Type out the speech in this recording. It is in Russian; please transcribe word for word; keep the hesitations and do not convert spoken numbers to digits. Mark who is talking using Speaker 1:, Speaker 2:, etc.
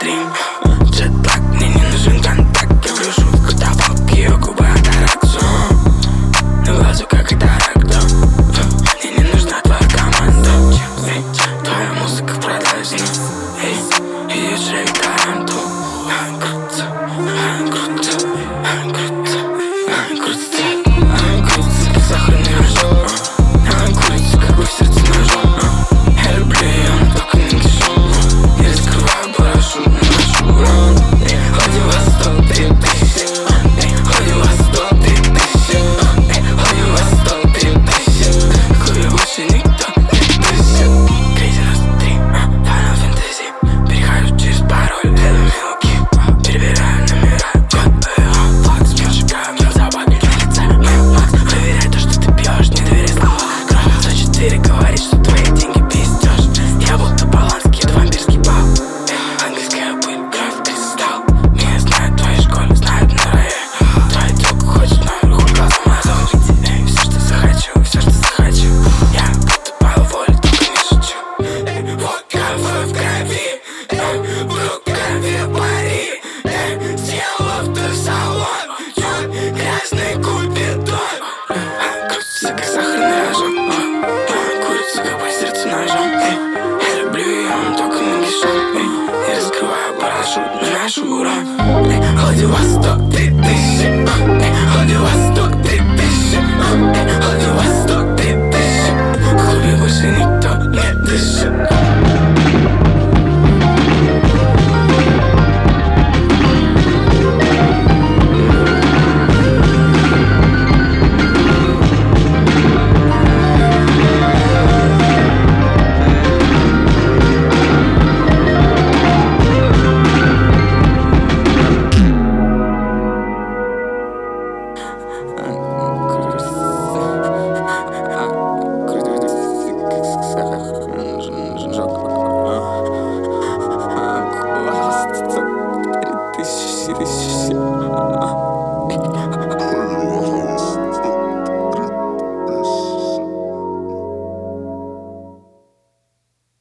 Speaker 1: стрим. Джетлаг, мне не нужен контакт. Я вижу, когда волк, ее губы атаракцию. На глазу как атаракта. Мне не нужна твоя команда. Эй, твоя музыка в продаже. Эй, ее шею таранту. Крутится, крутится, крутится, крутится, крутится, как сахарный рожок. Курица, как бы в сердце ножом. Я люблю ее, но только не дышу. Не раскрываю парашют, наношу урон. Владивосток, три тысячи. Владивосток, три тысячи. Владивосток, три тысячи. Хуя больше никто не дышит. Крейзи девяносто три, Final Fantasy. Перехожу через пароль, это мелкий. Перебираю номера, код факс. Зажигаю мел собак, на лице Макс. Проверяй то, что ты пьешь, не доверяй словам. Сто четыре говорит, что твои деньги пиздешь. Я будто Поланский, это вампирский бал. Английская пыль, кровь, кристалл. Меня знают в твоей школе, знают на рае. Твоя тёлка хочет номер, хуй глазом мазал. Все, что захочу, все, что захочу. Я будто Павел Воля, только не шучу. Водка в крови, в рукаве пари. Съел автосалон, грязный купидон. Крутится, как сахарный рожок. Курица, как бы в сердце ножом. Я люблю ее, но только нагишом. Не раскрываю парашют, наношу урон. Владивосток, три тысячи. Владивосток, три тысячи. Владивосток, три тысячи. В клубе больше никто не дышит.